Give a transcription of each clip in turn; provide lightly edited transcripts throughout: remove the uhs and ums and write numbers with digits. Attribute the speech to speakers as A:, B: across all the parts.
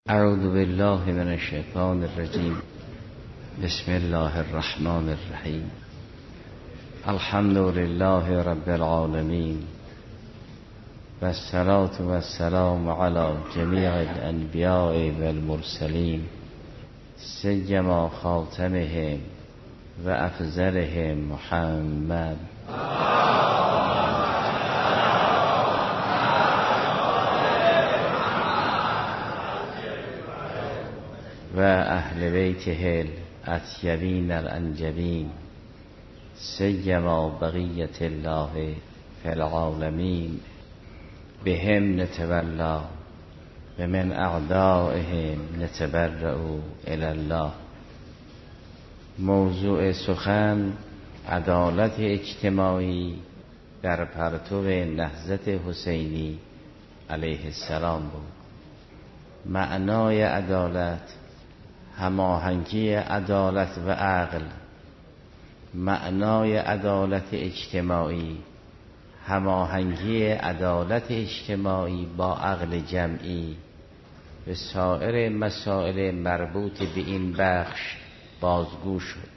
A: اعوذ بالله من الشیطان الرجیم. بسم الله الرحمن الرحیم. الحمد لله رب العالمین و الصلاة و السلام علی جمیع الانبیاء و المرسلین سیما خاتمهم و افضلهم محمد و اهل بیته الاطیبین الانجبین سیما بقیت الله فی العالمین بهم نتولا و من اعدائهم نتبرأ الی الله. موضوع سخن عدالت اجتماعی در پرتو نهضت حسینی علیه السلام بود. معنای عدالت، هماهنگی عدالت و عقل. معنای عدالت اجتماعی، هماهنگی عدالت اجتماعی با عقل جمعی. به سایر مسائل مربوط به این بخش بازگو شد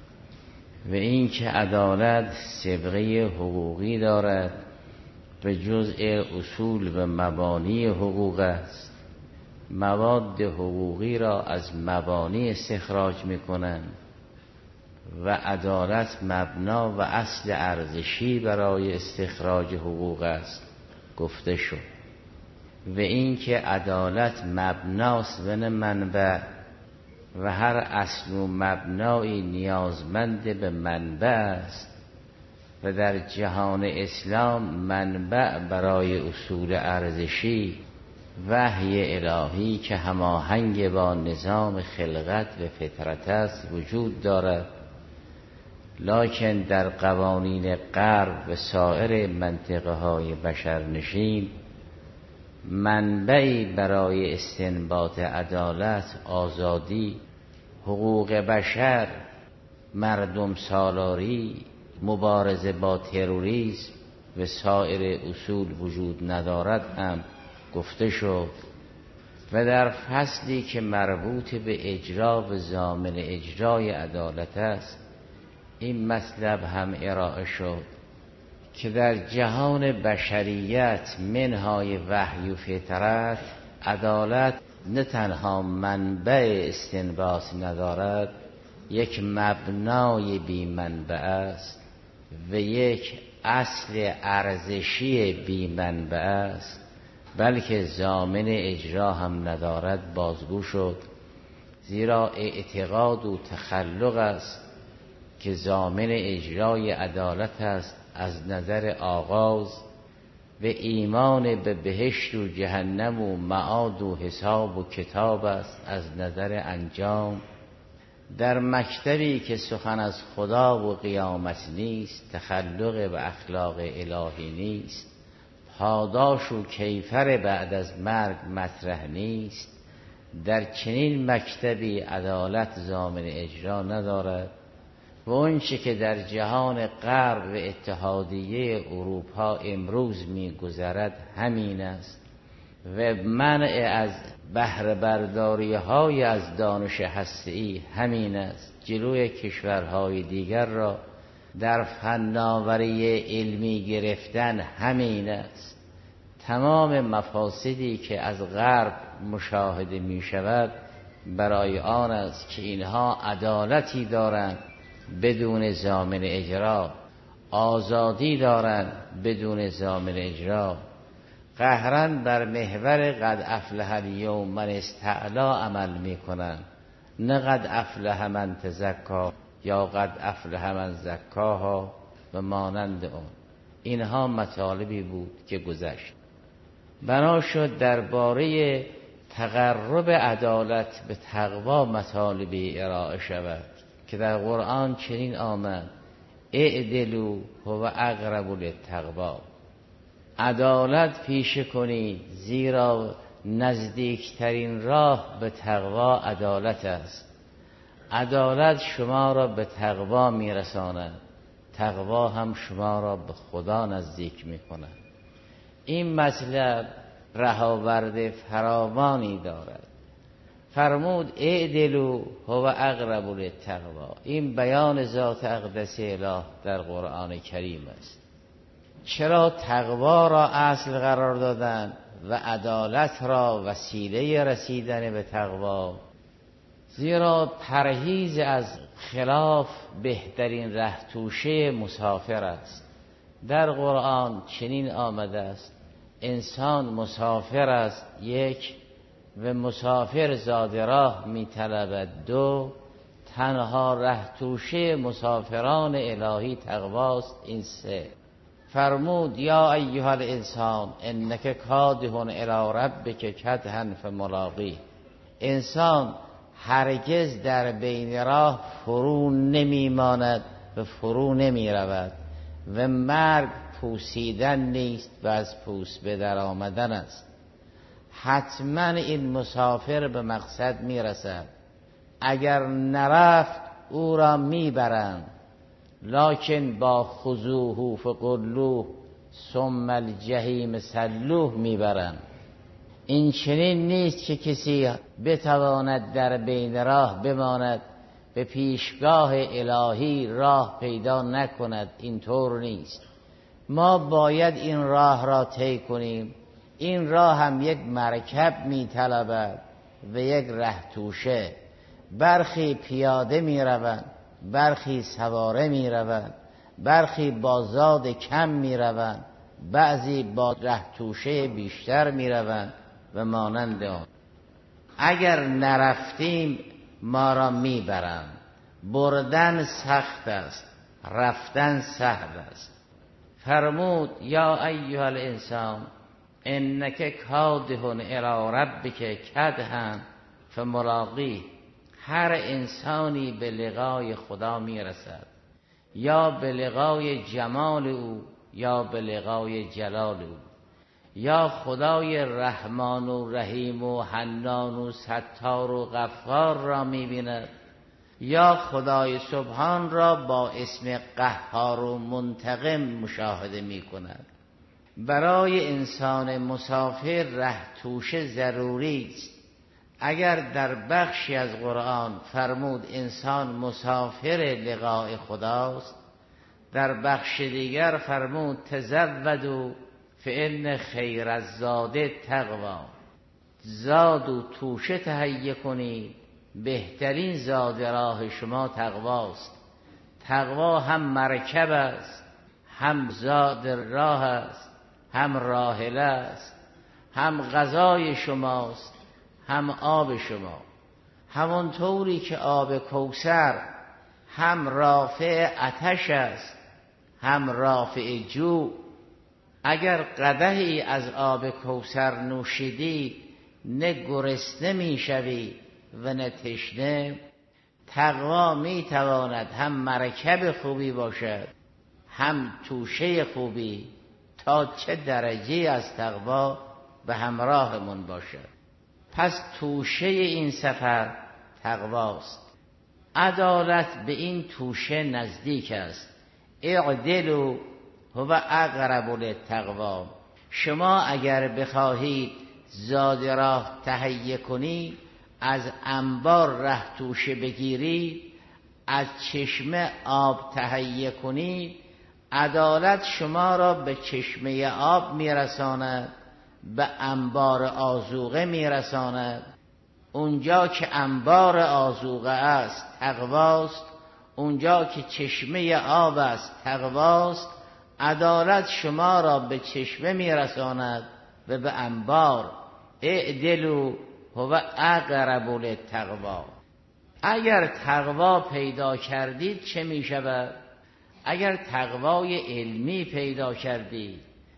A: و این که عدالت صبغه حقوقی دارد به جزء اصول و مبانی حقوق است. مواد حقوقی را از مبانی استخراج می‌کنند و عدالت مبنا و اصل ارزشی برای استخراج حقوق است گفته شد. و این که عدالت مبناست و نه منبع و هر اصل و مبنایی نیازمند به منبع است و در جهان اسلام منبع برای اصول ارزشی وحی الهی که هماهنگ با نظام خلقت و فطرت است وجود دارد، لکن در قوانین غرب و سایر منطقه های بشرنشین منبعی برای استنباط عدالت، آزادی، حقوق بشر، مردم سالاری، مبارزه با تروریسم و سایر اصول وجود ندارد هم گفته شد. و در فصلی که مربوط به اجرا و ضامن اجرای عدالت است این مطلب هم ارائه شد که در جهان بشریت منهای وحی و فطرت عدالت نه تنها منبع استنباط ندارد، یک مبنای بی منبع است و یک اصل ارزشی بی منبع است، بلکه ضامن اجرا هم ندارد بازگو شد. زیرا اعتقاد و تخلق است که ضامن اجرای عدالت است از نظر آغاز و ایمان به بهشت و جهنم و معاد و حساب و کتاب است از نظر انجام. در مکتبی که سخن از خدا و قیامت نیست، تخلق و اخلاق الهی نیست، پاداش و کیفر بعد از مرگ مطرح نیست، در چنین مکتبی عدالت ضامن اجرا ندارد. و اونچه که در جهان غرب و اتحادیه اروپا امروز می‌گذرد همین است و منع از بهره برداری های از دانش هسته‌ای همین است. جلوی کشورهای دیگر را در فناوری علمی گرفتن همین است. تمام مفاسدی که از غرب مشاهده می شود برای آن است که اینها عدالتی دارند بدون ضامن اجرا، آزادی دارند بدون ضامن اجرا، قهرن بر محور قد افلح الیوم من استعلا عمل می کنند، نه قد افلح من تزکا یا قد افلح من زکاها و مانند اون. اینها مطالبی بود که گذشت. بنا شد درباره تقرب عدالت به تقوا مطالبی ارائه شود که در قرآن چنین آمد: اعدلوا هو اقرب للتقوا. عدالت پیشه کنید زیرا نزدیکترین راه به تقوا عدالت است. عدالت شما را به تقوا میرساند، تقوا هم شما را به خدا نزدیک میکند. این مطلب رهاورد فراوانی دارد. فرمود اعدلوا هو اقرب للتقوا. این بیان ذات اقدس اله در قرآن کریم است. چرا تقوا را اصل قرار دادن و عدالت را وسیله رسیدن به تقوا؟ زیرا پرهیز از خلاف بهترین ره توشه مسافر است. در قرآن چنین آمده است: انسان مسافر است، یک، و مسافر زاد راه می طلبد، دو، تنها ره توشه مسافران الهی تقواست، این سه. فرمود یا ایها الانسان انک کادح الی ربک کدحا فملاقیه. انسان هرگز در بین راه فرو نمی ماند و فرو نمی رود و مرگ پوسیدن نیست و از پوست به در آمدن است. حتما این مسافر به مقصد می رسد. اگر نرفت او را می برند، لکن با خذوه فغلوه ثم الجحیم صلوه می برند. این چنین نیست که کسی بتواند در بین راه بماند، به پیشگاه الهی راه پیدا نکند. اینطور نیست. ما باید این راه را طی کنیم. این راه هم یک مرکب می طلبد و یک ره توشه. برخی پیاده می روند، برخی سواره می روند، برخی با زاد کم می روند، بعضی با ره توشه بیشتر می روند و مانند آن. اگر نرفتیم ما را می برند. بردن سخت است، رفتن سهل است. فرمود یا ایها الانسان انک کادح الی ربک کدحا فملاقیه. هر انسانی به لقای خدا می رسد، یا به لقای جمال او یا به لقای جلال او. یا خدای رحمان و رحیم و حنان و ستار و غفار را می بیند، یا خدای سبحان را با اسم قهار و منتقم مشاهده می کند. برای انسان مسافر ره توشه ضروری است. اگر در بخشی از قرآن فرمود انسان مسافر لقاء خداست، در بخش دیگر فرمود تزودوا فإن خیر الزاد التقوی. زاد و توشه تهیه کنید، بهترین زاد راه شما تقواست. تقوا هم مرکب است، هم زاد راه است، هم راحله است، هم غذای شماست، هم آب شما. همانطوری که آب کوثر هم رافع آتش است، هم رافع جوع. اگر قدحی از آب کوثر نوشیدی نه گرسنه می شوی و نه تشنه. تقوا می تواند هم مرکب خوبی باشد، هم توشه خوبی، تا چه درجه از تقوا به همراهمون باشد. پس توشه این سفر تقواست. عدالت به این توشه نزدیک است. اعدلوا هو اقرب للتقوا. شما اگر بخواهید زاد راه تهیه کنی، از انبار ره توشه بگیری، از چشمه آب تهیه کنی، عدالت شما را به چشمه آب میرساند، به انبار آذوقه میرساند. اونجا که انبار آذوقه است تقواست، اونجا که چشمه آب است تقواست. عدالت شما را به چشمه میرساند و به انبار. اعدلوا هو اقرب للتقوا. اگر تقوا پیدا کردید چه می شود؟ اگر تقوای علمی پیدا کردید،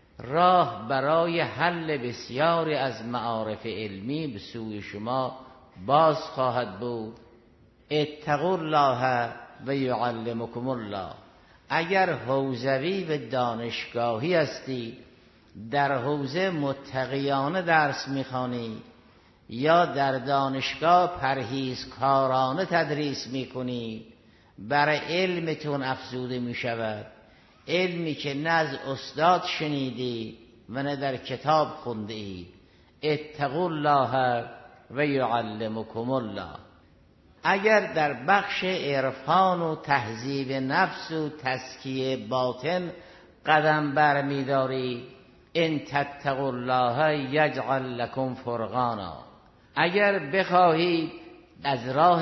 A: راه برای حل بسیاری از معارف علمی به سوی شما باز خواهد بود. اتقوا الله و یعلمکم الله. اگر حوزوی و دانشگاهی هستی، در حوزه متقیانه درس میخوانی، یا در دانشگاه پرهیزکارانه تدریس میکنی، بر علمتون افزوده میشود. علمی که نه از استاد شنیدی و نه در کتاب خونده ای. اتقوا الله و یعلمکم الله. اگر در بخش عرفان و تهذیب نفس و تزکیه باطن قدم برمی‌دارید، ان تتقوا الله یجعل لکم فرقانا، اگر بخواهید از راه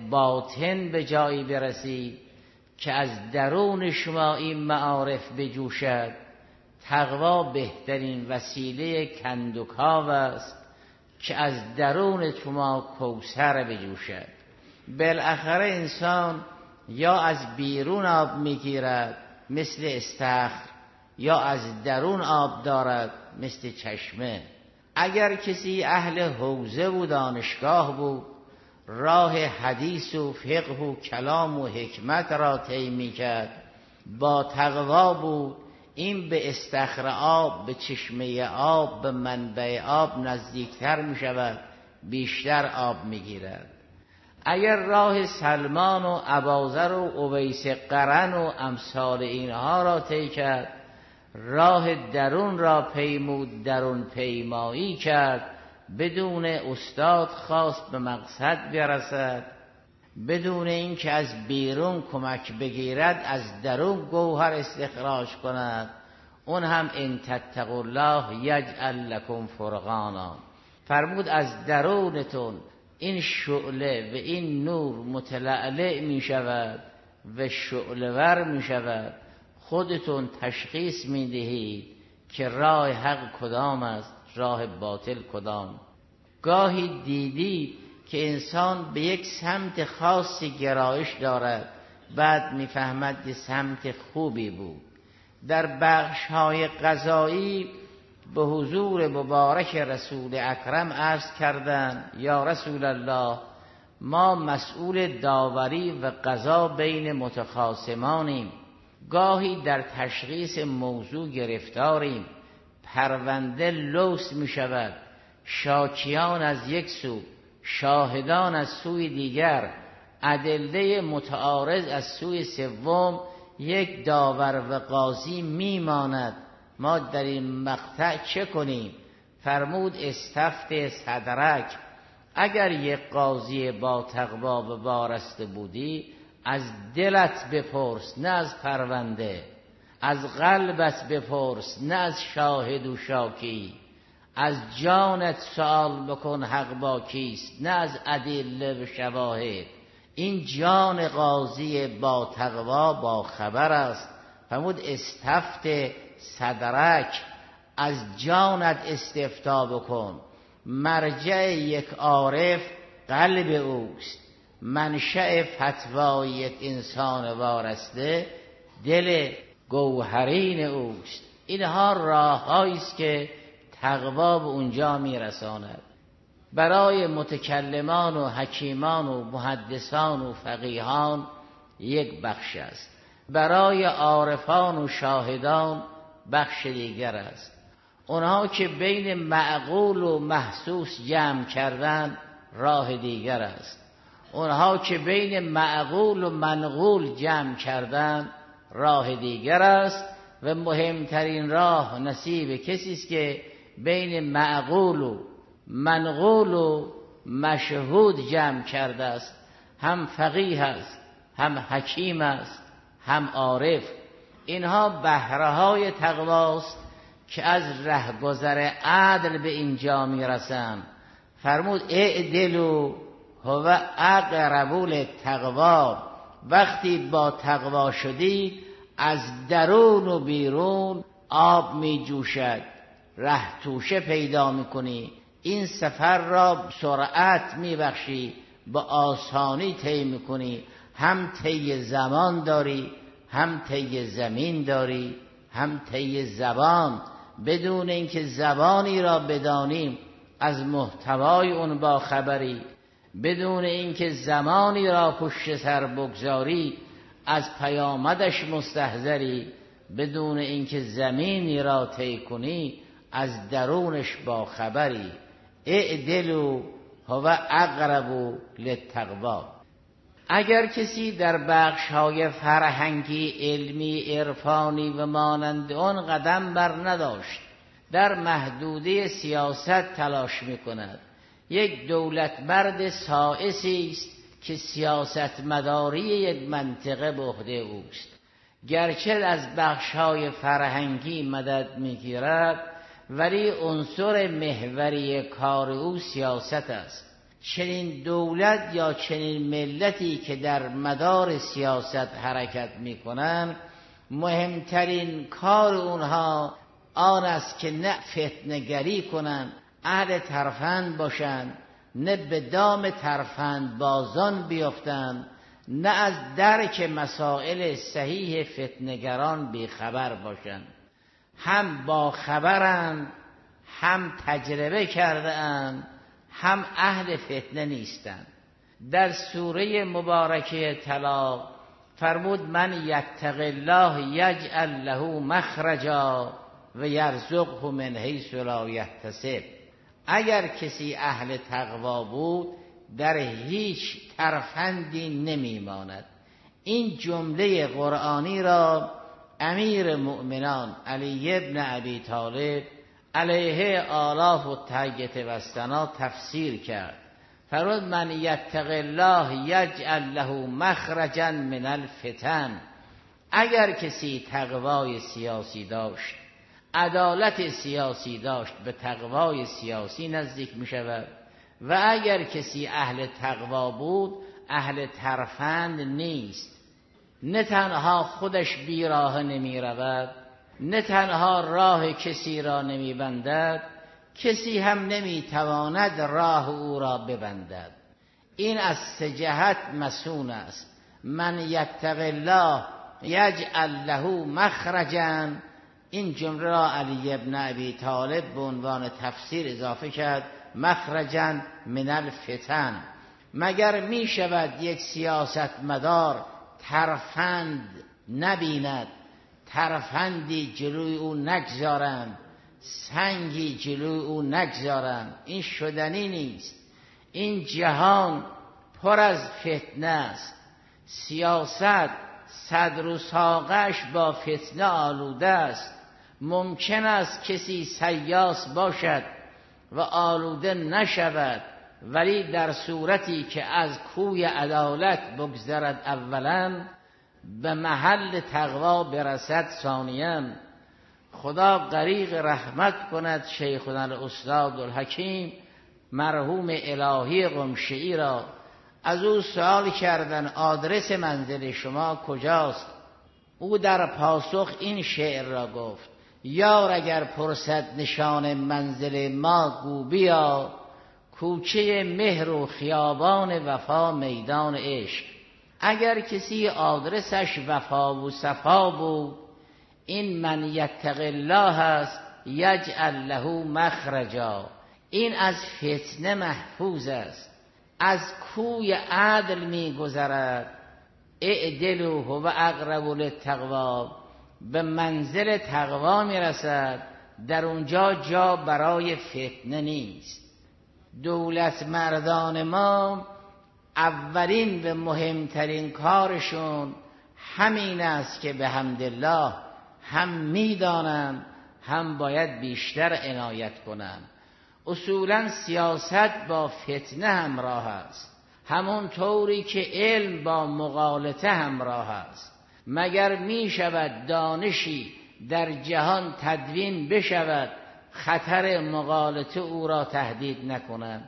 A: باطن به جایی برسید که از درون شما این معارف بجوشد، تقوا بهترین وسیله کندوکاو است که از درون شما کوثر بجوشد. بالاخره انسان یا از بیرون آب میگیرد مثل استخر، یا از درون آب دارد مثل چشمه. اگر کسی اهل حوزه و دانشگاه بود، راه حدیث و فقه و کلام و حکمت را طی می‌کرد، با تقوا بود، این به استخر آب، به چشمه آب، به منبع آب نزدیکتر می‌شود، بیشتر آب می‌گیرد. اگر راه سلمان و اباذر و اویس قرن و امثال اینها را طی کرد، راه درون را پیمود، درون پیمایی کرد، بدون استاد خواست به مقصد برسد، بدون اینکه از بیرون کمک بگیرد از درون گوهر استخراج کند، اون هم ان تتقوا الله یجعل لکم فرقانا. فرمود از درونتون این شعله و این نور متلألئ می شود و شعله ور می شود، خودتون تشخیص می دهید که راه حق کدام است، راه باطل کدام. گاهی دیدید که انسان به یک سمت خاصی گرایش دارد، بعد می فهمد که سمت خوبی بود. در بخش‌های قضایی به حضور مبارک رسول اکرم عرض کردند یا رسول الله، ما مسئول داوری و قضا بین متخاصمانیم، گاهی در تشخیص موضوع گرفتاریم، پرونده لوث می شود، شاکیان از یک سو، شاهدان از سوی دیگر، ادله متعارض از سوی سوم، یک داور و قاضی می ماند. ما در این مقطع چه کنیم؟ فرمود استفت صدرک، اگر یک قاضی با تقوا و وارسته بودی، از دلت بپرس نه از پرونده، از قلبت بپرس نه از شاهد و شاکی، از جانت سوال بکن حق با کیست نه از ادله و شواهد. این جان قاضی با تقوا با خبر است. فرمود استفت صدرک، از جانت استفتا بکن. مرجع یک عارف قلب اوست، منشأ فتوای یک انسان وارسته دل گوهرین اوست. اینها راه‌هایی است که تقوا به اونجا میرساند. برای متکلمان و حکیمان و محدثان و فقیهان یک بخش است، برای عارفان و شاهدان بخش دیگر است. اونها که بین معقول و محسوس جمع کردن راه دیگر است. اونها که بین معقول و منقول جمع کردن راه دیگر است. و مهمترین راه نصیب کسی است که بین معقول و منقول و مشهود جمع کرده است. هم فقیه است، هم حکیم است، هم عارف. اینها بهره‌های تقواست که از رهگذر عدل به اینجا میرسن. فرمود اعدلوا هو اقرب للتقوا، وقتی با تقوا شدید از درون و بیرون آب می جوشد، ره توشه پیدا میکنی، این سفر را سرعت می بخشی، با آسانی طی میکنی. هم طی زمان داری، هم طی زمین داری، هم طی زبان، بدون اینکه زبانی را بدانیم از محتوای اون با خبری، بدون اینکه زمانی را پشت سر بگذاری از پیامدش مستحضری، بدون اینکه زمینی را طی کنی از درونش با خبری. اعدلوا هو اقرب للتقوا. اگر کسی در بخش‌های فرهنگی، علمی، عرفانی و مانند آن قدم بر نداشت، در محدوده سیاست تلاش می‌کند، یک دولت مرد سائسی است که سیاست مداری یک منطقه به عهده اوست. گرچه از بخش‌های فرهنگی مدد می‌گیرد ولی عنصر محوری کار او سیاست است. چنین دولت یا چنین ملتی که در مدار سیاست حرکت می‌کنند مهمترین کار اونها آن است که نه فتنه‌گری کنند، اهل ترفند باشند، نه به دام ترفند بازان بیفتند، نه از درک مسائل صحیح فتنه‌گران بیخبر باشند. هم با خبرند، هم تجربه کرده اند، هم اهل فتنه نیستند. در سوره مبارکه طلاق فرمود من یتق الله یجعل له مخرجا و یرزقه من حیث لا یحتسب. اگر کسی اهل تقوا بود در هیچ ترفندی نمیماند. این جمله قرآنی را امیر مؤمنان علی ابن ابی طالب علیه آلاف و تحیت و ثنا تفسیر کرد. فرمود من یتق الله یجعل له مخرجا من الفتن. اگر کسی تقوای سیاسی داشت، عدالت سیاسی داشت، به تقوای سیاسی نزدیک می شود. و اگر کسی اهل تقوا بود اهل ترفند نیست. نه تنها خودش بی راه نمی رود، نه تنها راه کسی را نمی بندد، کسی هم نمی تواند راه او را ببندد. این از سه جهت مسون است. من یتق الله یجعل له مخرجا. این جمله را علی ابن ابی طالب به عنوان تفسیر اضافه کرد مخرجا من الفتن. مگر می شود یک سیاستمدار ترفند نبیند، ترفندی جلوی او نگذارند، سنگی جلوی او نگذارند؟ این شدنی نیست. این جهان پر از فتنه است. سیاست صدر و ساقش با فتنه آلوده است. ممکن است کسی سیاس باشد و آلوده نشود، ولی در صورتی که از کوی عدالت بگذرد اولا به محل تقوا برسد ثانیاً. خدا غریق رحمت کند شیخنا الاستاد الحکیم مرحوم الهی قمشئی را. از او سوال کردن آدرس منزل شما کجاست؟ او در پاسخ این شعر را گفت یار اگر پرسد نشان منزل ما گو بیا، کوچه مهر و خیابان وفا میدان عشق. اگر کسی آدرسش وفا و صفا بود این من یتق الله است یجعل له مخرجا. این از فتنه محفوظ است، از کوی عدل می گذرد. اعدلوا هو اقرب للتقوی. به منزل تقوا می رسد. در اونجا جا برای فتنه نیست. دولت مردان ما اولین و مهمترین کارشون همین است که به حمدالله هم میدانند هم باید بیشتر عنایت کنند. اصولا سیاست با فتنه همراه است، همون طوری که علم با مغالطه همراه است. مگر می شود دانشی در جهان تدوین بشود خطر مغالطه او را تهدید نکند؟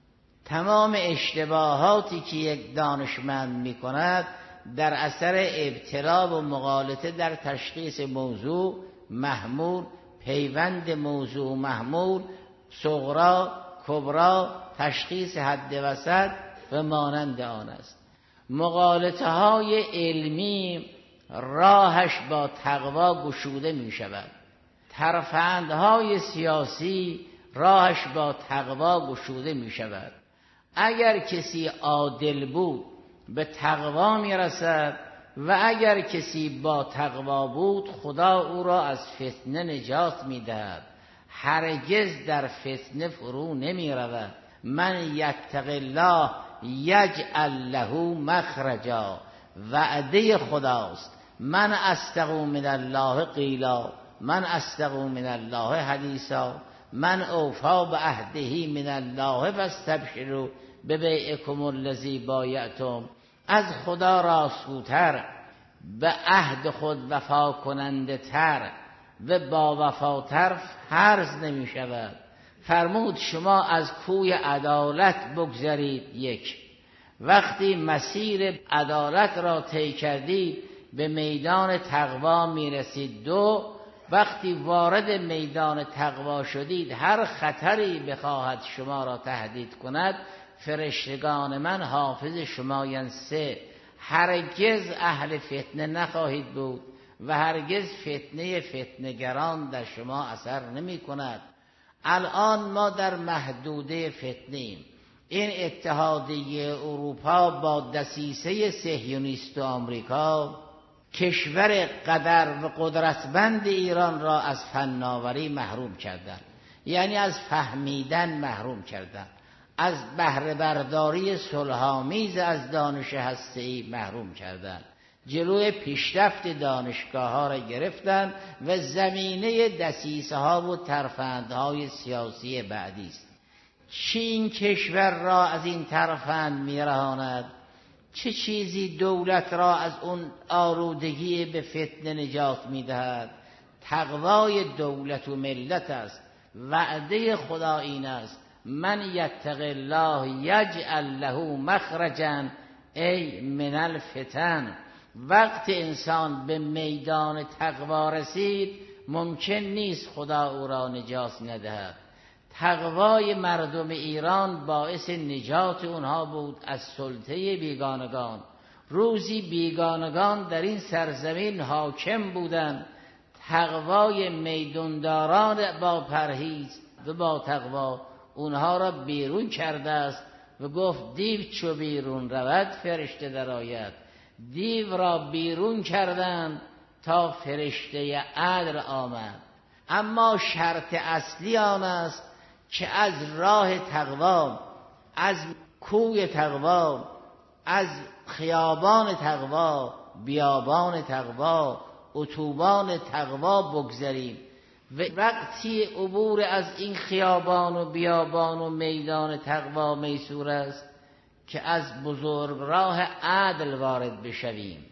A: تمام اشتباهاتی که یک دانشمند می کند در اثر ابتلا و مغالطه در تشخیص موضوع محمول، پیوند موضوع محمول، صغرا کبرا، تشخیص حد وسط و مانند آن است. مغالطه های علمی راهش با تقوا گشوده می شود. ترفندهای سیاسی راهش با تقوا گشوده می شود. اگر کسی عادل بود به تقوا می رسد و اگر کسی با تقوا بود خدا او را از فتنه نجات می دهد. هرگز در فتنه فرو نمی رود. من یتق الله یجعل له مخرجا. وعده خداست. من اصدق من الله قیلا، من اصدق من الله حدیثا. من اوفا به عهده من الله فاستبشروا ببیعکم الذی بایعتم. از خدا راستگوتر، به عهد خود وفا کننده تر و با وفاتر فرض نمی شود. فرمود شما از کوی عدالت بگذرید. یک، وقتی مسیر عدالت را طی کردید به میدان تقوا می رسید. دو، وقتی وارد میدان تقوا شدید هر خطری بخواهد شما را تهدید کند فرشتگان من حافظ شمایند. سه، هرگز اهل فتنه نخواهید بود و هرگز فتنه فتنه‌گران در شما اثر نمی کند. الان ما در محدوده فتنه‌ایم. این اتحادیه اروپا با دسیسه صهیونیست و آمریکا کشور قدر و قدرتمند ایران را از فناوری محروم کردند، یعنی از فهمیدن محروم کردند، از بهره برداری صلح‌آمیز از دانش هسته‌ای محروم کردند، جلوی پیشرفت دانشگاه‌ها را گرفتند و زمینه دسیسه‌ها و ترفندهای سیاسی بعدی است. چی این کشور را از این ترفند می‌رهاند؟ چه چیزی دولت را از اون آلودگی به فتنه نجات می‌دهد؟ تقوای دولت و ملت است. وعده خدا این است: من یتق الله یجعل له مخرجا ای من الفتن. وقت انسان به میدان تقوا رسید ممکن نیست خدا او را نجات ندهد. تقوای مردم ایران باعث نجات اونها بود از سلطه بیگانگان. روزی بیگانگان در این سرزمین حاکم بودند. تقوای میدانداران با پرهیز و با تقوا اونها را بیرون کرده است و گفت دیو چو بیرون رود فرشته درآید. دیو را بیرون کردند تا فرشته عدل آمد. اما شرط اصلی آن است که از راه تقوا، از کوی تقوا، از خیابان تقوا، بیابان تقوا، اتوبان تقوا بگذریم. و وقتی عبور از این خیابان و بیابان و میدان تقوا میسور است که از بزرگ راه عدل وارد بشویم.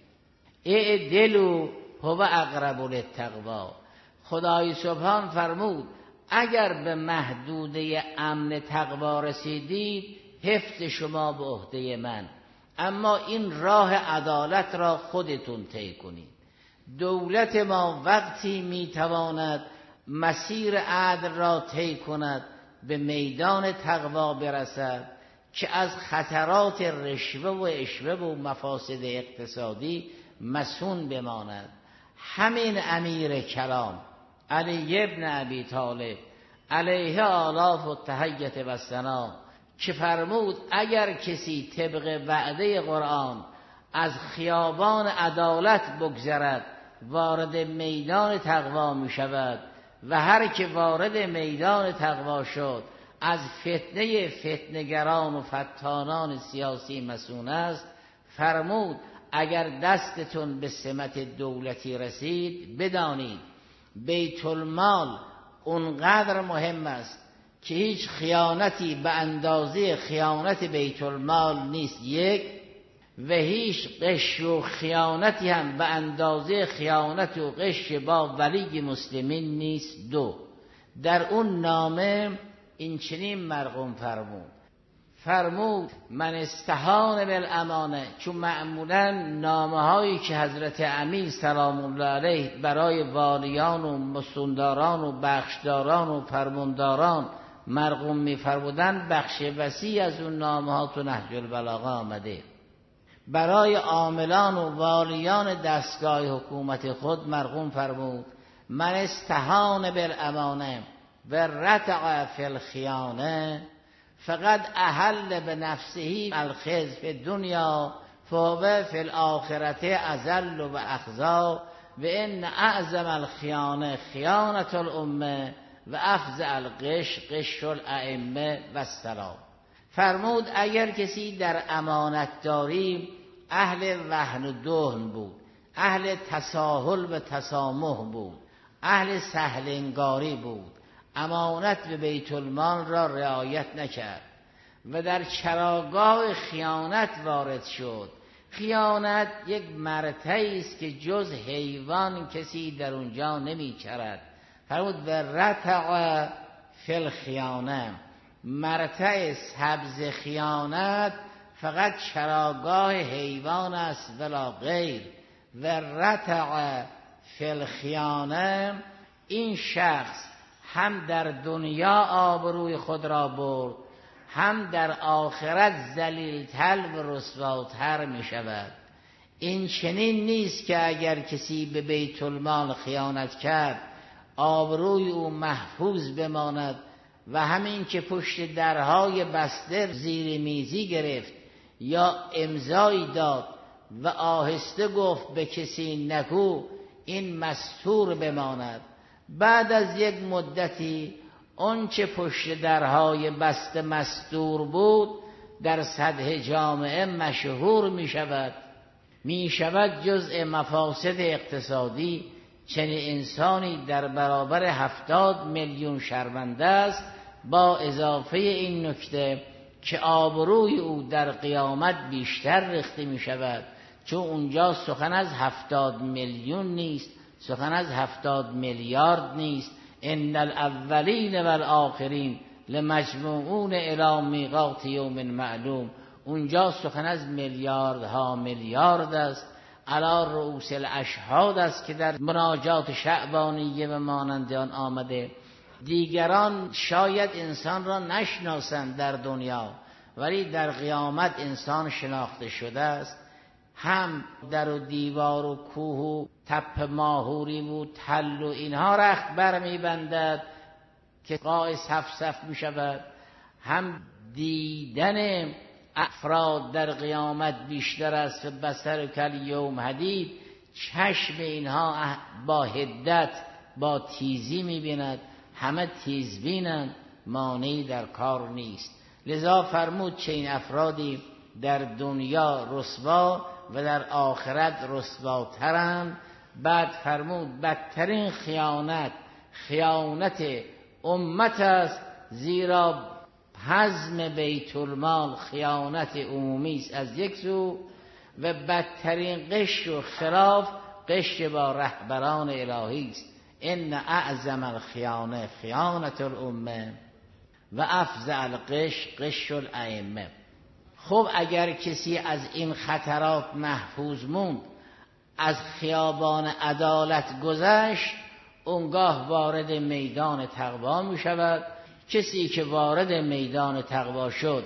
A: اعدلوا هو اقرب للتقوا. خدای سبحان فرمود اگر به محدوده امن تقوا رسیدید حفظ شما به عهده من، اما این راه عدالت را خودتون طی کنید. دولت ما وقتی میتواند مسیر عدل را طی کند به میدان تقوا برسد که از خطرات رشوه و اشوه و مفاسد اقتصادی مصون بماند. همین امیر کلام علی ابن ابی طالب علیه آلاف و تحیت و ثنا که فرمود اگر کسی طبق وعده قرآن از خیابان عدالت بگذرد وارد میدان تقوا می شود و هر که وارد میدان تقوا شد از فتنه فتنه‌گران و فتانان سیاسی مسئول است. فرمود اگر دستتون به سمت دولتی رسید بدانید بیت المال اونقدر مهم است که هیچ خیانتی به اندازه خیانت بیت المال نیست. یک، و هیچ غش و خیانتی هم به اندازه خیانت و غش با ولی مسلمین نیست. دو، در اون نامه این چنین مرقوم فرمود من استهان بالامانه، چون معمولا نامه هایی که حضرت امیر سلام الله علیه برای والیان و مستنداران و بخشداران و فرمانداران مرقوم می‌فرمودند بخش وسیع از اون نامه ها تو نهج البلاغه آمده. برای عاملان و والیان دستگاه حکومت خود مرقوم فرمود من استهان بالامانه و رتع فی الخیانه فقد احل به نفسه الخزي فی الدنیا فهو فی الآخرة اذل و اخزا و ان اعظم الخیانه خیانة الامه و افظع الغش غش الائمه و السلام. فرمود اگر کسی در امانتداری اهل وهن و دهن بود، اهل تساهل و تسامح بود، اهل سهل انگاری بود، امانت به بیت المال را رعایت نکرد و در چراگاه خیانت وارد شد. خیانت یک مرتعی است که جز حیوان کسی در اونجا نمیچرد. فرمود و رتع فی الخیانه، مرتع سبز خیانت فقط چراگاه حیوان است ولا غیر. و رتع فی الخیانه، این شخص هم در دنیا آبروی خود را برد، هم در آخرت ذلیل‌تر و رسواتر می شود. این چنین نیست که اگر کسی به بیت المال خیانت کرد آبروی او محفوظ بماند و همین که پشت درهای بسته زیر میزی گرفت یا امضایی داد و آهسته گفت به کسی نگو، این مستور بماند. بعد از یک مدتی اون چه پشت درهای بسته مستور بود در سطح جامعه مشهور می شود جزء مفاسد اقتصادی. چنین انسانی در برابر 70 میلیون شهرونده است، با اضافه این نکته که آبروی او در قیامت بیشتر ریخته می شود، چون اونجا سخن از 70 میلیون نیست، سخن از 70 میلیارد نیست. ان الاولین والآخرین لمجموعون الی میقات یوم معلوم، اونجا سخن از میلیاردها میلیارد است. علی رؤوس الاشهاد است که در مناجات شعبانیه و مانند آن آمده. دیگران شاید انسان را نشناسند در دنیا، ولی در قیامت انسان شناخته شده است. هم در و دیوار و کوه و تپه ماهوری و تل و اینها رخت بر می بندد که قاع صف می شود، هم دیدن افراد در قیامت بیشتر است و بصر کل یوم حدید، چشم اینها با حدت با تیزی می بیند، همه تیز بینند، مانعی در کار نیست. لذا فرمود چه این افرادی در دنیا رسوا و در آخرت رسواترند. بعد فرمود بدترین خیانت امت است، زیرا هضم بیت المال خیانت عمومی است از یک سو، و بدترین غش و خلاف غش با رهبران الهی است. ان اعظم الخیانه خیانت الامه و افظع الغش غش الائمه. خب اگر کسی از این خطرات محفوظ موند، از خیابان عدالت گذشت، اونگاه وارد میدان تقوا می شود. کسی که وارد میدان تقوا شد،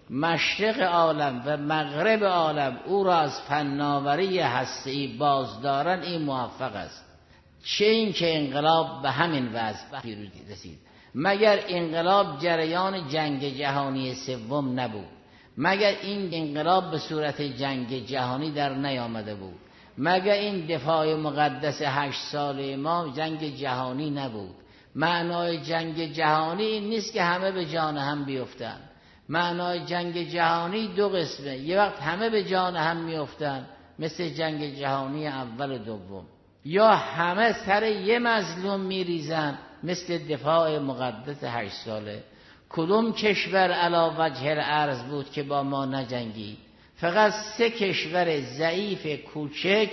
A: مشرق عالم و مغرب عالم او را از فناوری هسته‌ای بازدارن، این موفق است. چه این که انقلاب به همین وضع پیروزی رسید. مگر انقلاب جریان جنگ جهانی سوم نبود؟ مگر این انقلاب به صورت جنگ جهانی در نیامده بود؟ مگر این دفاع مقدس 8 ساله ما جنگ جهانی نبود؟ معنای جنگ جهانی این نیست که همه به جان هم بیفتن. معنای جنگ جهانی دو قسمه. یه وقت همه به جان هم میفتن مثل جنگ جهانی اول و دوم، یا همه سر یه مظلوم میریزن مثل دفاع مقدس 8 ساله. کدوم کشور علی وجه الارض بود که با ما نجنگید؟ فقط 3 کشور ضعیف کوچک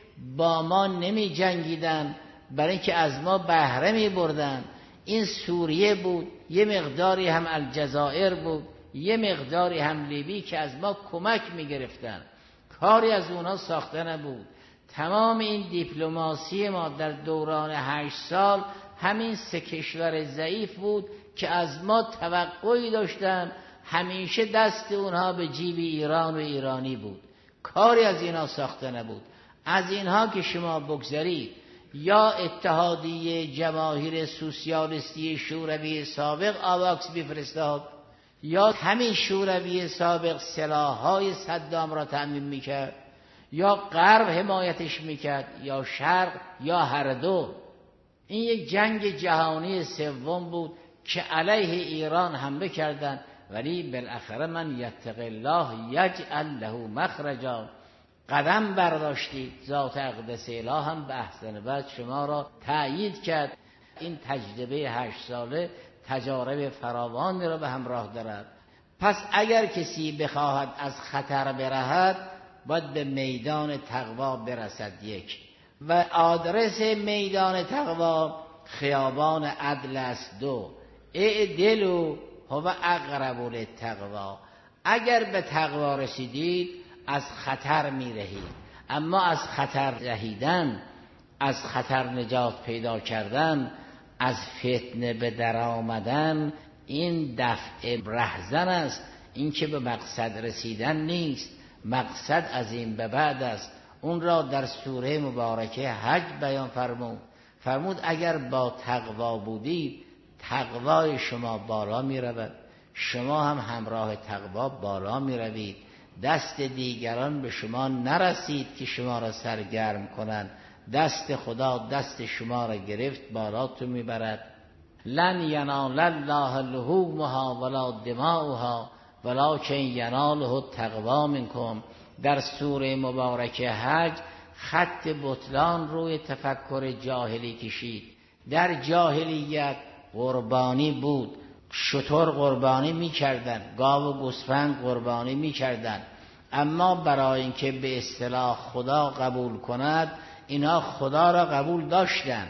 A: با ما نمی جنگیدن، برای اینکه از ما بهره می بردن. این سوریه بود، یه مقداری هم الجزایر بود، یه مقداری هم لیبی که از ما کمک می گرفتن. کاری از اونا ساخته نبود. تمام این دیپلماسی ما در دوران 8 سال همین 3 کشور ضعیف بود که از ما توقعی داشتن. همیشه دست اونها به جیب ایران و ایرانی بود. کاری از اینا ساخته نبود. از اینها که شما بگذارید، یا اتحادیه جماهیر سوسیالیستی شوروی سابق آواکس بفرستاد، یا همین شوروی سابق سلاح‌های صدام را تأمین میکرد، یا غرب حمایتش میکرد، یا شرق، یا هر دو. این یک جنگ جهانی سوم بود که علیه ایران حمله کردند، ولی بالاخره من یتق الله یجعل له مخرجا. قدم برداشتید، ذات اقدس اله هم به احسن بعد شما را تأیید کرد این تجربه 8 ساله تجارب فراوانی را به همراه دارد. پس اگر کسی بخواهد از خطر برهد باید به میدان تقوا برسد. یک و آدرس میدان تقوا خیابان عدل است. دو اعدلوا هو اقرب للتقوا. اگر به تقوا رسیدید از خطر میرهید. اما از خطر رهیدن، از خطر نجات پیدا کردن، از فتنه به در آمدن، این دفع رهزن است. این که به مقصد رسیدن نیست، مقصد از این به بعد است. اون را در سوره مبارکه حج بیان فرمود اگر با تقوا بودید تقوای شما بالا می رود، شما هم همراه تقوا بالا می روید. دست دیگران به شما نرسید که شما را سرگرم کنند، دست خدا دست شما را گرفت بالاتون می برد. لن ینال الله لحومها ولا دماؤها ولکن یناله التقوا منکم. در سوره مبارکه حج خط بطلان روی تفکر جاهلی کشید. در جاهلیت قربانی بود، شتر قربانی می‌کردند، گاو و گوسفند قربانی می‌کردند، اما برای اینکه به اصطلاح خدا قبول کند اینها خدا را قبول داشتند،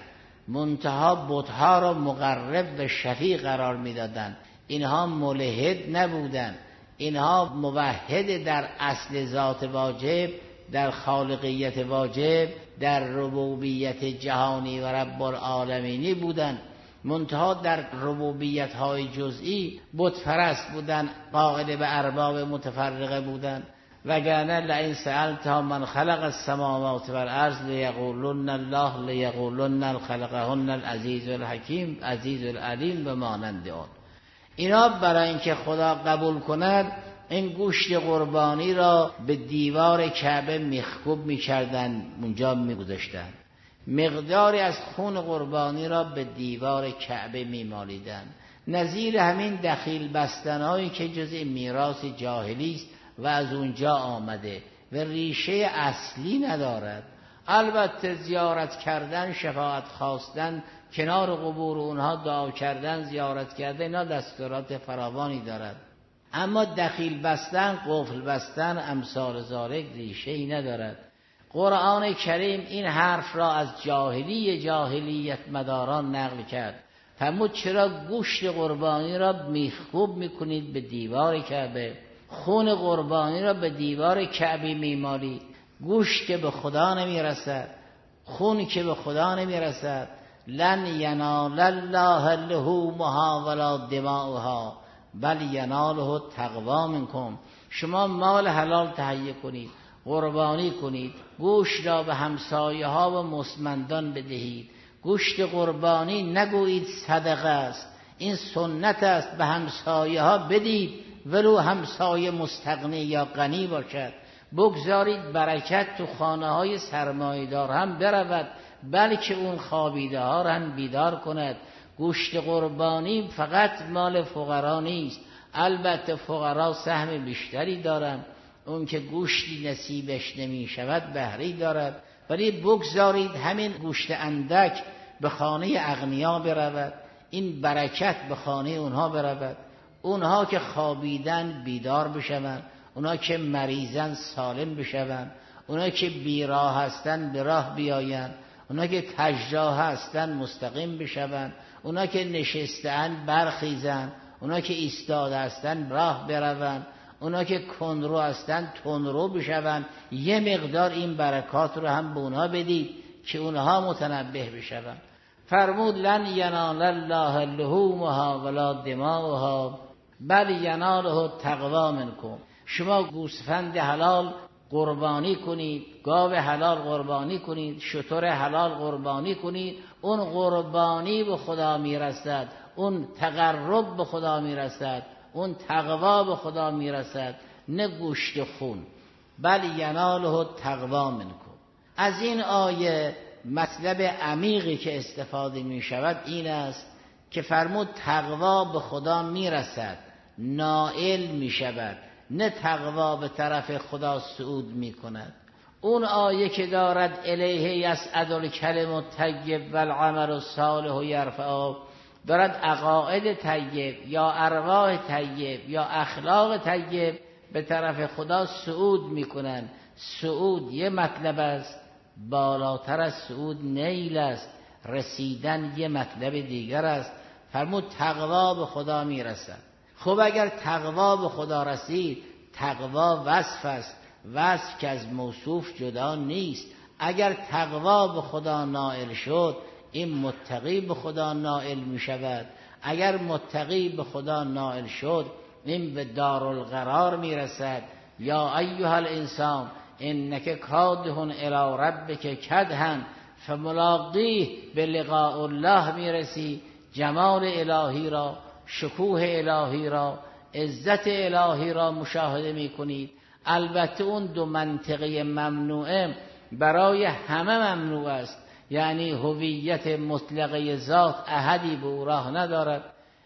A: منتها بت‌ها را مقرب و شفیع قرار می‌دادند. اینها ملحد نبودند، اینها موحد در اصل ذات واجب، در خالقیت واجب، در ربوبیت جهانی و رب العالمینی بودند، منتها در ربوبیت های جزئی بت پرست بودند، قائل به ارباب متفرقه بودند. وگرنه لئن سألتهم من خلق السماوات والارض لیقولن الله لیقولن خلقهن العزیز الحکیم عزیز العلیم و مانند آن. اینا برای اینکه خدا قبول کند این گوشت قربانی را به دیوار کعبه میخکوب میکردن، اونجا میگذاشتن، مقداری از خون قربانی را به دیوار کعبه میمالیدن. نظیر همین دخیل بستنهایی که جزء میراث جاهلی است و از اونجا آمده و ریشه اصلی ندارد. البته زیارت کردن، شفاعت خواستن، کنار قبور اونها دعا کردن، زیارت کردن، اینا دستورات فراوانی دارد، اما دخیل بستن، قفل بستن، امثال ذالک ریشه‌ای ندارد. قرآن کریم این حرف را از جاهلیت مداران نقل کرد. فرمود چرا گوشت قربانی را میخکوب میکنید به دیوار کعبه، خون قربانی را به دیوار کعبه میمالید؟ گوشت که به خدا نمیرسد، خون که به خدا نمیرسد. لن ینال الله لحومها ولا دماؤها بل یناله التقوا منکم. شما مال حلال تهیه کنید، قربانی کنید، گوشت را به همسایه ها و مستمندان بدهید. گوشت قربانی نگویید صدقه است، این سنت است، به همسایه ها بدید، ولو همسایه مستغنی یا غنی باشد. بگذارید برکت تو خانه های سرمایه‌دار هم برود، بلکه اون خوابیده ها را هم بیدار کند. گوشت قربانی فقط مال فقرا نیست، البته فقرا سهم بیشتری دارند، اون که گوشتی نصیبش نمی شود بهره‌ای دارد، ولی بگذارید همین گوشت اندک به خانه اغنیا برود، این برکت به خانه اونها برود. اونها که خوابیدن بیدار بشوند، اونها که مریضن سالم بشوند، اونها که بیراه هستن به راه بیایند، اونها که کجراه هستن مستقیم بشوند، اونها که نشسته‌اند برخیزند، اونها که ایستاده هستن راه بروند، اونها که کنرو هستن تندرو بشوند. یه مقدار این برکات رو هم به اونها بدید که اونها متنبه بشوند. فرمود لن ینال الله لحومها ولا دماؤها بل یناله التقوا منکم. شما گوسفند حلال قربانی کنید، گاو حلال قربانی کنید، شتر حلال قربانی کنید، اون قربانی به خدا میرسد، اون تقرب به خدا میرسد، اون تقوا به خدا میرسد، نه گوشت خون. بل یناله التقوا منکم. از این آیه مطلب عمیقی که استفاده می شود این است که فرمود تقوا به خدا میرسد، نائل می شود، نه تقوا به طرف خدا صعود می کند. اون آیه که دارد الیه یصعد الکلم الطیب والعمل الصالح یرفعه، دارد عقاید طیب یا ارواح طیب یا اخلاق طیب به طرف خدا صعود میکنن. صعود یه مطلب است، بالاتر از صعود نیل است، رسیدن یه مطلب دیگر است. فرمود تقوا به خدا میرسد. خب اگر تقوا به خدا رسید، تقوا وصف است، وصف که از موصوف جدا نیست. اگر تقوا به خدا نائل شد، این متقی به خدا نائل می شود. اگر متقی به خدا نائل شد، این به دارالقرار می رسد. یا ایها الانسان انک کادح الی ربک کدحا فملاقیه، به لقاء الله می رسی. جمال الهی را، شکوه الهی را، عزت الهی را مشاهده می کنید. البته اون دو منطقه ممنوعه برای همه ممنوع است، یعنی هویت مطلقه ذات احدی به او راه ندارد،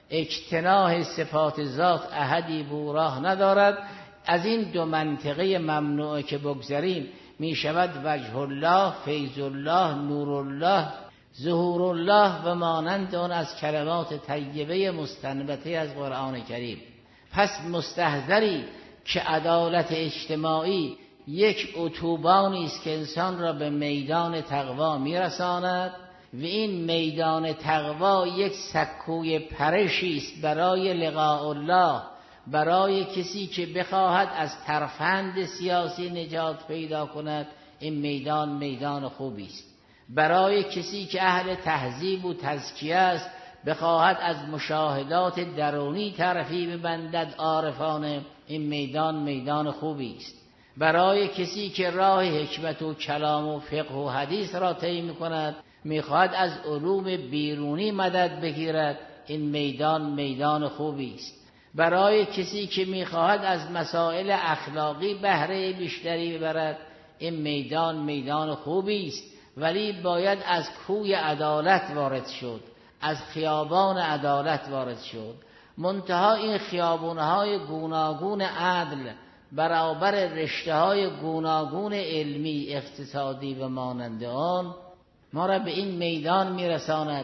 A: اجتناح صفات ذات احدی به او راه ندارد. از این دو منطقه ممنوعه که بگذریم، می شود وجه الله، فیض الله، نور الله، ظهور الله و مانند آن از کلمات طیبه مستنبطه از قرآن کریم. پس مستحضری که عدالت اجتماعی یک اتوبانی است که انسان را به میدان تقوا میرساند و این میدان تقوا یک سکوی پرشی است برای لقاء الله، برای کسی که بخواهد از ترفند سیاسی نجات پیدا کند. این میدان میدان خوبی است. برای کسی که اهل تهذیب و تزکیه است، بخواهد از مشاهدات درونی طرفی ببندد عارفانه، این میدان میدان خوبی است. برای کسی که راه حکمت و کلام و فقه و حدیث را طی می‌کند، می‌خواهد از علوم بیرونی مدد بگیرد، این میدان میدان خوبی است. برای کسی که می‌خواهد از مسائل اخلاقی بهره بیشتری ببرد، این میدان میدان خوبی است. ولی باید از کوی عدالت وارد شد، از خیابان عدالت وارد شد. منتها این خیابان‌های گوناگون عدل برابر رشته‌های گوناگون علمی، اقتصادی و مانند آن ما را به این میدان میرساند.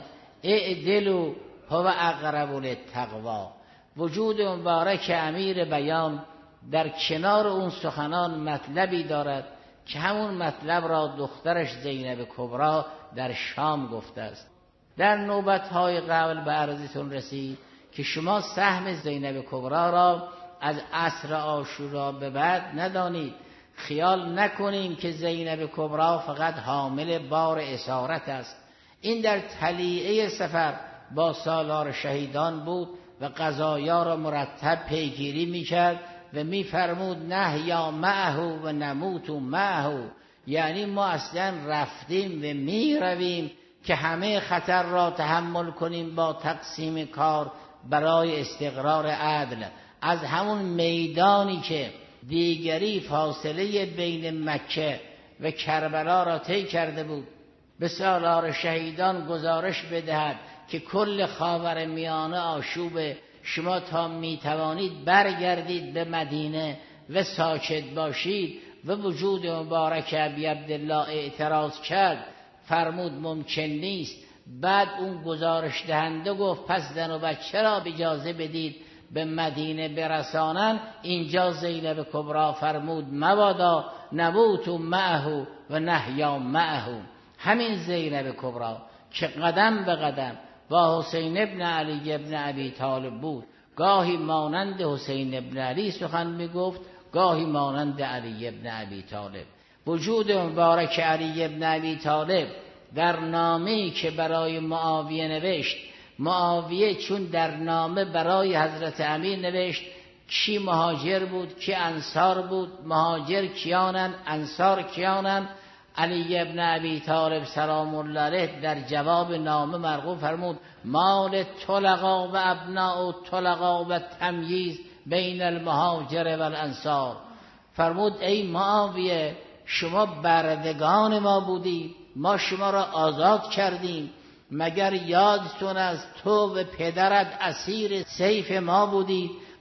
A: اعدلوا هو اقرب للتقوا. وجود مبارک امیر بیان در کنار اون سخنان مطلبی دارد که همون مطلب را دخترش زینب کبری در شام گفته است. در نوبت‌های قبل به عرضتون رسید که شما سهم زینب کبری را از عصر عاشورا به بعد ندانید. خیال نکنیم که زینب کبری فقط حامل بار اسارت است. این در طلیعه سفر با سالار شهیدان بود و قضایا را مرتب پیگیری میکرد و میفرمود نحیا معه و نموت معه، یعنی ما اصلا رفتیم و میرویم که همه خطر را تحمل کنیم با تقسیم کار برای استقرار عدل. از همون میدانی که دیگری فاصله بین مکه و کربلا را طی کرده بود، به سالار شهیدان گزارش بدهد که کل خاورمیانه آشوبه، شما تا میتوانید برگردید به مدینه و ساکت باشید. و وجود مبارک ابی عبدالله اعتراض کرد، فرمود ممکن نیست. بعد اون گزارش دهنده گفت پس زن و بچه را اجازه بدید به مدینه برسانن. اینجا زینب کبری فرمود مبادا نموت معه و نحیا معه. همین زینب کبری که قدم به قدم با حسین ابن علی ابن ابی طالب بود، گاهی مانند حسین ابن علی سخن میگفت، گاهی مانند علی ابن ابی طالب. وجود مبارک علی ابن ابی طالب در نامه‌ای که برای معاویه نوشت، معاویه چون در نامه برای حضرت امیر نوشت کی مهاجر بود کی انصار بود، مهاجر کیانن انصار کیانن، علی ابن ابی طالب سلام الله علیه در جواب نامه مرغوب فرمود مال طلقا و ابناء طلقا و تمییز بین المهاجر و الانصار. فرمود ای معاویه، شما بردگان ما بودی، ما شما را آزاد کردیم، مگر یادتون از تو و پدرت اسیر سیف ما بودید؟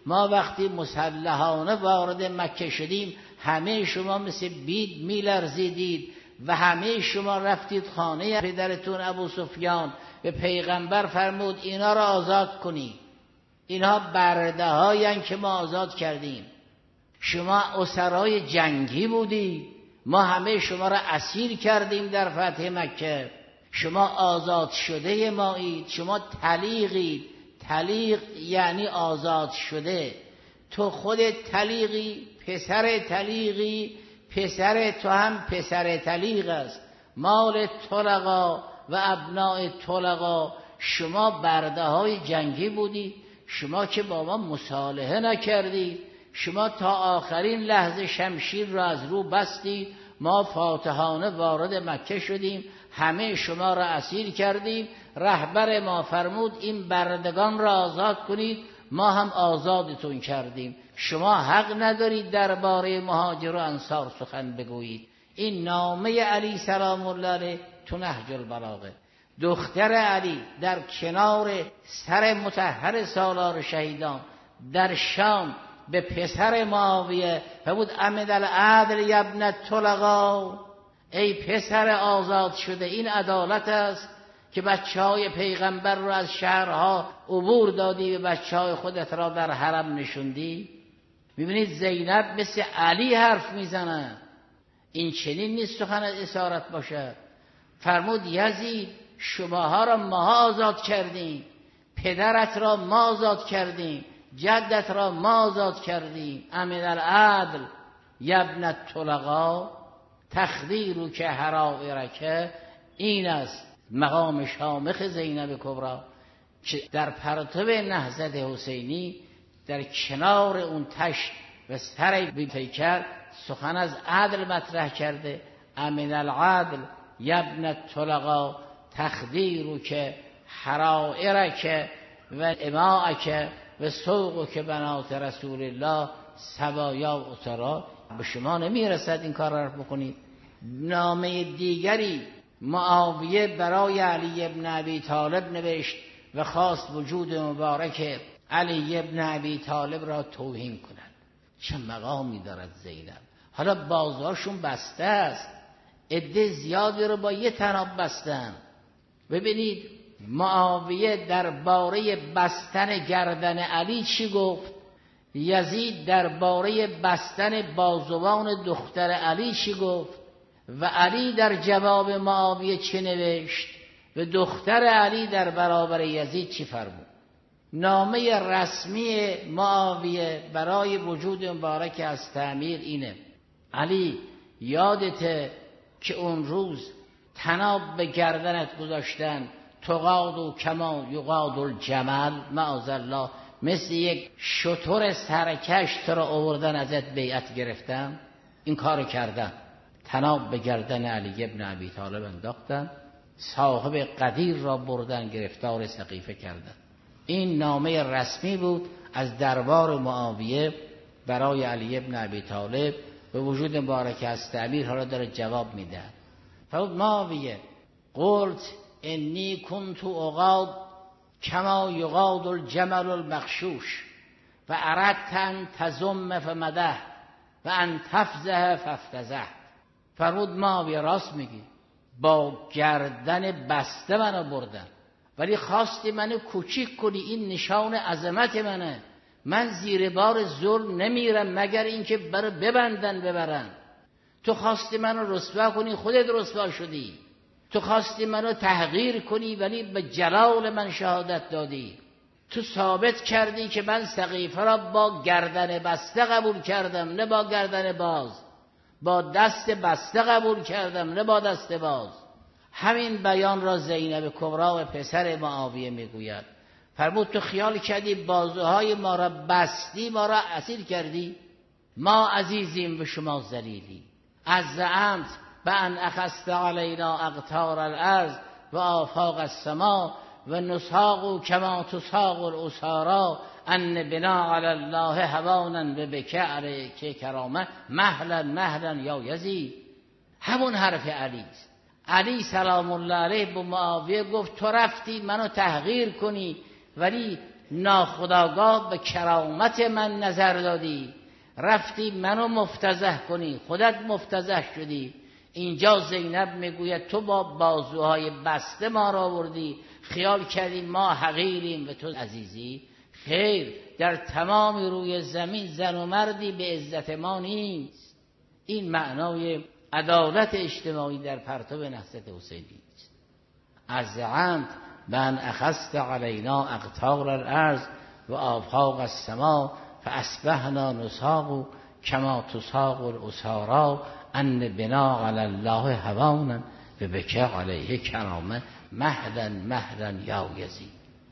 A: ما وقتی مسلحانه وارد مکه شدیم همه شما مثل بید میلرزیدید و همه شما رفتید خانه پدرتون ابو سفیان، به پیغمبر فرمود اینا را آزاد کنید، اینها برده هایی که ما آزاد کردیم. شما اسرای جنگی بودید، ما همه شما را اسیر کردیم در فتح مکه، شما آزاد شده مایید، شما طلیقید. طلیق یعنی آزاد شده. تو خودت طلیقی، پسر طلیقی، پسر تو هم پسر طلیق است. مال طلقا و ابناء طلقا. شما برده های جنگی بودید، شما که با ما مصالحه نکردید، شما تا آخرین لحظه شمشیر را از رو بستید، ما فاتحانه وارد مکه شدیم، همه شما را اسیر کردیم، رهبر ما فرمود این بردگان را آزاد کنید، ما هم آزادتون کردیم. شما حق ندارید درباره مهاجر و انصار سخن بگویید. این نامه علی سلام الله علیه تو نهج البلاغه. دختر علی در کنار سر مطهر سالار شهیدان در شام به پسر معاویه فرمود امد العدل یبن طلقا، ای پسر آزاد شده، این عدالت است که بچهای پیغمبر رو از شهرها عبور دادی و بچهای خودت را در حرم نشوندی. میبینید زینب مثل علی حرف میزنه. این چنین نیست سخن از اسارت باشد. فرمود یزید شماها را ما آزاد کردیم، پدرت را ما آزاد کردیم، جدت را ما آزاد کردیم. امن العدل یبن الطلقا تخدیر که حرائرک. این است مقام شامخ زینب کبری که در پرتو نهضت حسینی در کنار اون تشت و سر بی پیکر سخن از عدل مطرح کرده. امن العدل یبن الطلقا تخدیر که حرائرک و اماعک و سوق که بنات رسول الله سبایا و اترا. به شما نمیرسد این کار را بکنید. نامه دیگری معاویه برای علی ابن ابی طالب نوشت و خواست وجود مبارک علی ابن ابی طالب را توهین کند. چه مقامی دارد زینب. حالا بازارشون بسته است، عده زیادی رو با یه طناب بستن. ببینید معاویه درباره بستن گردن علی چی گفت، یزید درباره بستن بازوان دختر علی چی گفت و علی در جواب معاویه چه نوشت و دختر علی در برابر یزید چی فرمود. نامه رسمی معاویه برای وجود مبارک از تعمیر اینه: علی یادته که اون روز طناب به گردنت گذاشتن، تقاد و کما یقاد الجمل، معاذالله مثل یک شتر سرکش تو را آوردن ازت بیعت گرفتن. این کار کردن، طناب به گردن علی ابن ابی طالب انداختن، صاحب قدیر را بردن گرفتار سقیفه کردن. این نامه رسمی بود از دربار معاویه برای علی ابن ابی طالب به وجود مبارک از تعمیر. حالا داره جواب میده. فرمود معاویه قلت انی کنت اقاد کما یقاد الجمل المخشوش و اردت ان تزم فمده و ان تفزه فافتزه. فرمود معاویه راست میگی، با گردن بسته منو بردن ولی خواستی منو کوچیک کنی، این نشان عظمت منه. من زیر بار ظلم نمیرم مگر اینکه برو ببرن. تو خواستی منو رسوا کنی، خودت رسوا شدی. تو خواستی منو تحقیر کنی ولی به جلال من شهادت دادی. تو ثابت کردی که من سقیفه را با گردن بسته قبول کردم نه با گردن باز، با دست بسته قبول کردم نه با دست باز. همین بیان را زینب کبری و پسر معاویه میگوید. فرمود تو خیال کردی بازوهای ما را بستی، ما را اسیر کردی؟ ما عزیزیم و شما ذلیلی. از زعمت به ان اخذت علینا اقطار الارض و آفاق السما و نساق کما تساق الاسارا ان بنا علی الله هوانا و بکعر که کرامه مهلا یا یزید. همون حرف علی است. علی سلام الله علیه به معاویه گفت تو رفتی منو تحقیر کنی ولی ناخودآگاه به کرامت من نظر دادی، رفتی منو مفتضح کنی، خودت مفتضح شدی. اینجا زینب میگوید تو با بازوهای بسته ما را آوردی، خیال کردی ما حقیریم و تو عزیزی. خیر، در تمام روی زمین زن و مردی به عزت ما نیست. این معنای عدالت اجتماعی در پرتو نهضت حسینی است. از عمد من اخذت علینا اقطار الارض و آفاق السما فاصبحنا نساق کما تساق الاسارا ان بنا علی الله هوانا و بک علیه کرامه مهلا مهلا یا یزید.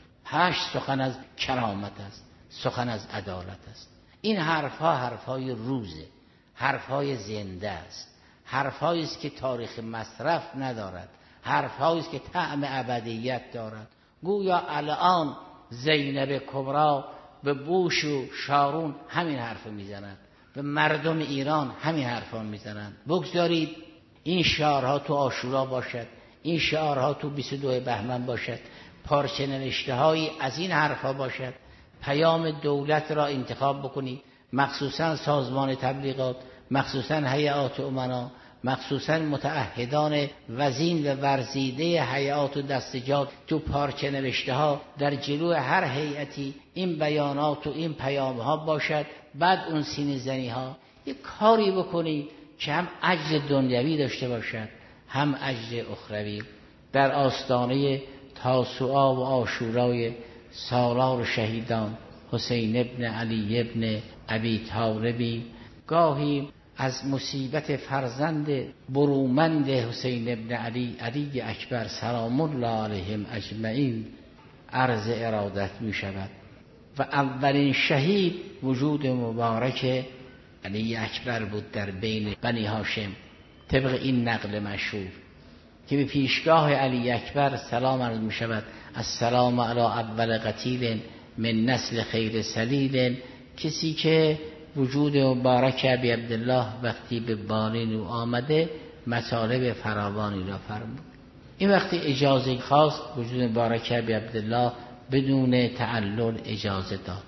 A: 8 سخن از کرامت است، سخن از عدالت است. این حرفها حرفهای روزه، حرفهای زنده است، حرفهایی است که تاریخ مصرف ندارد، حرفهایی است که طعم ابدیت دارد. گویا الان زینب کبرا به بوش و شارون همین حرف میزنند، به مردم ایران همین حرفا میزنند. بگذارید این شعارها تو عاشورا باشد، این شعارها تو 22 بهمن باشد، پارچه نوشته هایی از این حرفا باشد. پیام دولت را انتخاب بکنید، مخصوصا سازمان تبلیغات، مخصوصا هیئات امنا، مخصوصا متعهدان وزین و ورزیده هیئات و دستجات، تو پارچه نوشته ها در جلو هر هیئتی این بیانات و این پیام ها باشد. بعد اون سینه زنی ها یک کاری بکنید که هم اجر دنیوی داشته باشد هم اجر اخروی. در آستانه تاسوعا و عاشورای سالار شهیدان حسین ابن علی ابن ابی طالبی گاهی از مصیبت فرزند برومند حسین ابن علی اکبر سلام الله علیهم اجمعین عرض ارادت می شود. و اولین شهید وجود مبارک علی اکبر بود در بین بنی هاشم، طبق این نقل مشهور که به پیشگاه علی اکبر سلام عرض می شود: السلام علی اول قتیل من نسل خیر سلیل. کسی که وجود مبارک ابی عبدالله وقتی به بالین او آمده مطالب فراوانی را فرمود. این وقتی اجازه خواست وجود مبارک ابی عبدالله بدون تعلل اجازه داد.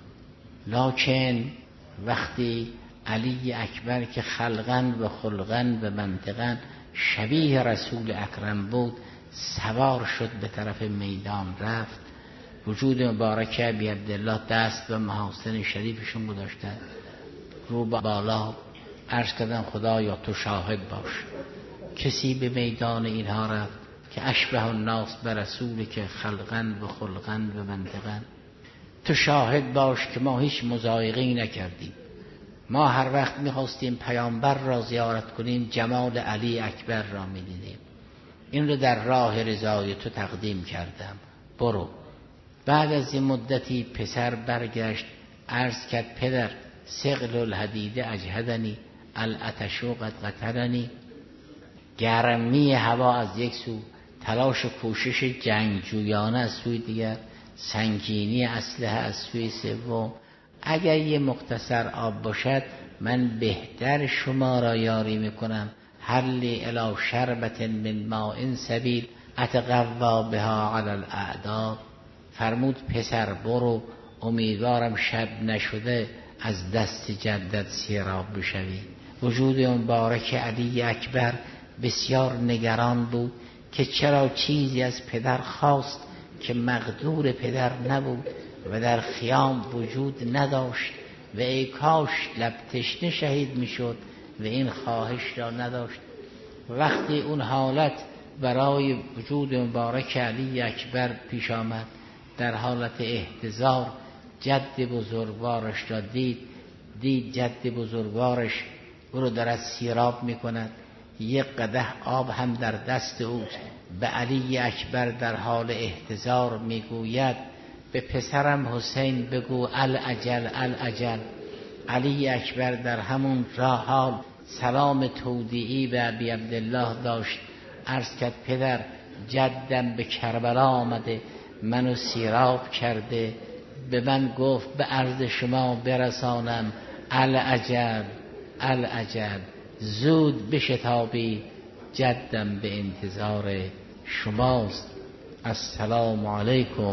A: لکن وقتی علی اکبر که خلقاً و خلقاً و منطقاً شبیه رسول اکرم بود سوار شد به طرف میدان رفت، وجود مبارک ابی عبدالله دست و محاسن شریفشون گذاشته، رو بالا عرض کردن خدایا تو شاهد باش. کسی به میدان اینها رفت که اشبه الناس به رسول که خلقاً و خلقاً و منطقاً. تو شاهد باش که ما هیچ مضایقه‌ای نکردیم. ما هر وقت میخواستیم پیامبر را زیارت کنیم جمال علی اکبر را میدیدیم. این رو در راه رضای تو تقدیم کردم، برو. بعد از این مدتی پسر برگشت عرض کرد پدر ثقل الحدید اجهدنی العطش قد قتلنی. گرمی هوا از یک سو، تلاش و کوشش جنگجویانه از سوی دیگر، سنگینی اسلحه از سوی سوم. اگر یه مختصر آب باشد من بهتر شما را یاری میکنم. حلی الی شربت من ماء سبیل اتقوا بها علی الاعداء. فرمود پسر برو، امیدوارم شب نشده از دست جدت سیراب بشوی. وجود مبارک علی اکبر بسیار نگران بود که چرا چیزی از پدر خواست که مقدور پدر نبود و در خیام وجود نداشت و ای کاش لب تشنه شهید میشد و این خواهش را نداشت. وقتی اون حالت برای وجود مبارک علی اکبر پیش آمد در حالت احتضار، جد بزرگوارش را دید جد بزرگوارش او رو دارد سیراب میکند. یک قدح آب هم در دست اوست. به علی اکبر در حال احتضار میگوید به پسرم حسین بگو العجل العجل. علی اکبر در همون حال سلام تودیعی به ابی عبدالله داشت. عرض کرد پدر جدم به کربلا آمده، منو سیراب کرده، به من گفت به عرض شما برسانم العجل العجل، زود بشتابی جدم به انتظار شماست. السلام علیکم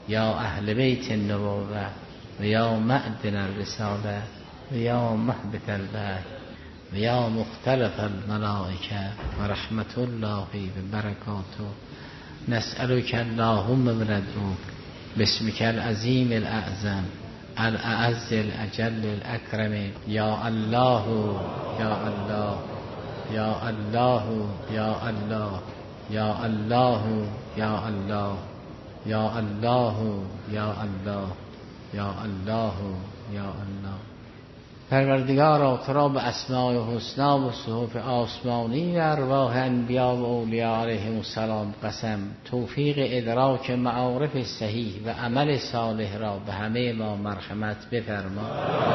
A: یا اهل بیت النبوة و یا معدن الرسالة و یا محبت البعث و یا مختلف الملائکه و رحمت الله و برکاته نسألك اللهم بندعوك باسمك العظیم الاعظم الاعز الاجل الاکرم یا الله یا الله یا الله یا الله یا الله یا الله یا الله یا الله یا الله یا الله. پروردگارا تو را به اسماء الحسنا و صحف آسمانی و ارواح انبیا و اولیاء علیهم السلام قسم، توفیق ادراک معارف صحیح و عمل صالح را به همه ما مرحمت بفرما.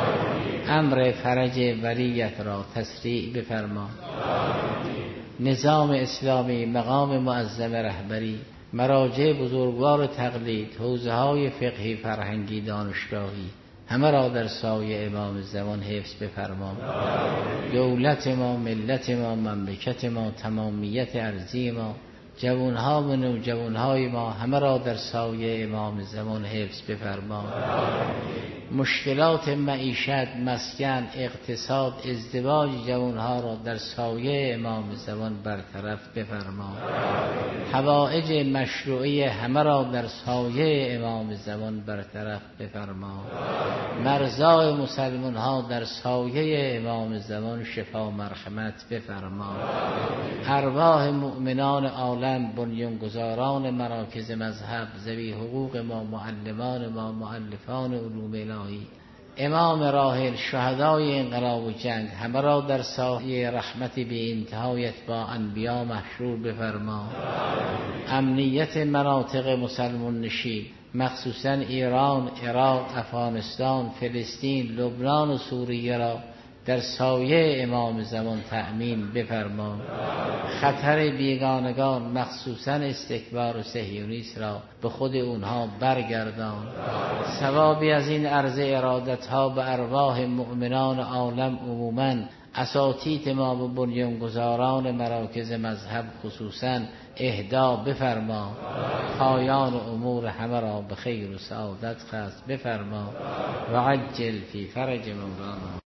A: امر فرج ولیت را تسریع بفرما. نظام اسلامی، مقام معظم رهبری، مراجع بزرگوار تقلید، حوزه های فقهی، فرهنگی، دانشگاهی، همه را در سایه امام زمان حفظ بفرما. دولت ما، ملت ما، مملکت ما، تمامیت ارضی ما، جوانها و نوجوانهای ما، همه را در سایه امام زمان حفظ بفرما. مشکلات معیشت، مسکن، اقتصاد، ازدواج جوانها را در سایه امام زمان برطرف بفرما. حوائج مشروعی همه را در سایه امام زمان برطرف بفرما. مرزای مسلمان ها در سایه امام زمان شفا مرحمت بفرما. ارواح مؤمنان عالم، بنیانگذاران مراکز مذهب، ذوی حقوق ما، معلمان ما، مؤلفان علوم الهی، امام راحل، شهدای انقلاب و جنگ، همه را در سایه رحمت بی انتهایت با انبیا محشور بفرما. امنیت مناطق مسلمان نشین، مخصوصا ایران، عراق، افغانستان، فلسطین، لبنان و سوریه را در سایه امام زمان تأمین بفرما. خطر بیگانگان، مخصوصا استکبار و صهیونیسم را به خود اونها برگردان. ثوابی از این عرض ارادت ها به ارواح مؤمنان عالم عموما، اساتید ما و بنیانگذاران مراکز مذهب خصوصا اهدا بفرما. پایان امور همه را به خیر و سعادت خاص بفرما و عجل فی فرج مولانا.